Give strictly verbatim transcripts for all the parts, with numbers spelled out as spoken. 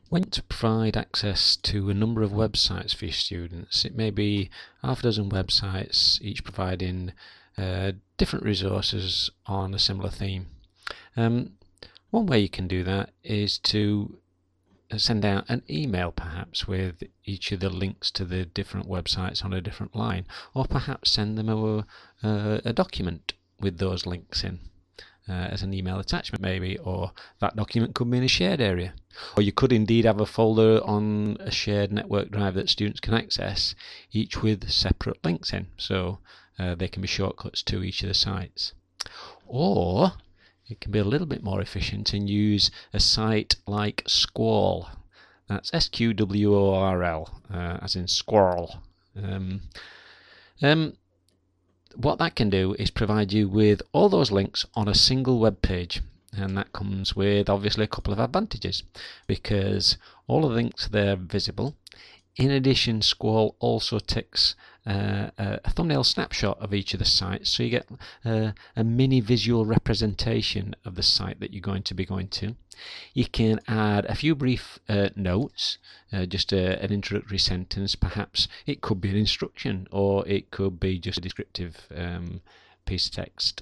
When to provide access to a number of websites for your students, it may be half a dozen websites, each providing uh, different resources on a similar theme. Um, one way you can do that is to send out an email perhaps with each of the links to the different websites on a different line, or perhaps send them a, a, a document with those links in. Uh, as an email attachment maybe, or that document could be in a shared area. Or you could indeed have a folder on a shared network drive that students can access, each with separate links in, so uh, they can be shortcuts to each of the sites. Or it can be a little bit more efficient and use a site like Squall. That's S Q W O R L, uh, as in squirrel. Um, um, What that can do is provide you with all those links on a single web page, and that comes with obviously a couple of advantages, because all of the links there visible. In addition, Squall also takes uh, a thumbnail snapshot of each of the sites, so you get uh, a mini visual representation of the site that you're going to be going to. You can add a few brief uh, notes, uh, just a, an introductory sentence, perhaps it could be an instruction, or it could be just a descriptive um, piece of text.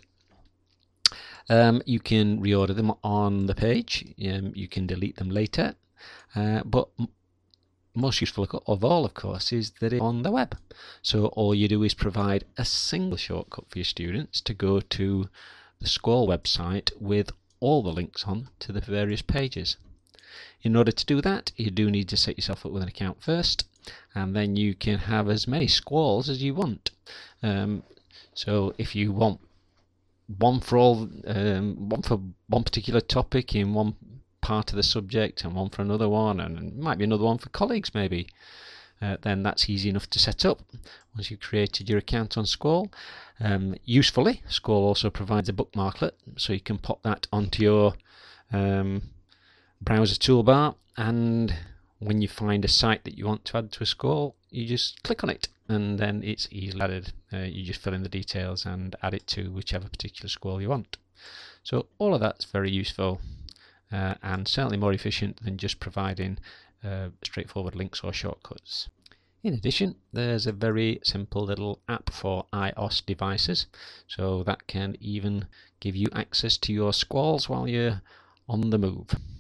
Um, you can reorder them on the page, um, you can delete them later, uh, but most useful of all, of course, is that it's on the web. So all you do is provide a single shortcut for your students to go to the Squall website with all the links on to the various pages. In order to do that, you do need to set yourself up with an account first, and then you can have as many Squalls as you want. Um, so if you want one for all, um, one for one particular topic in one part of the subject and one for another one, and it might be another one for colleagues maybe, uh, then that's easy enough to set up once you've created your account on Squall. Um, usefully, Squall also provides a bookmarklet, so you can pop that onto your um, browser toolbar, and when you find a site that you want to add to a Squall, you just click on it and then it's easily added. Uh, you just fill in the details and add it to whichever particular Squall you want. So all of that's very useful. Uh, and certainly more efficient than just providing uh, straightforward links or shortcuts. In addition, there's a very simple little app for iOS devices, so that can even give you access to your Squalls while you're on the move.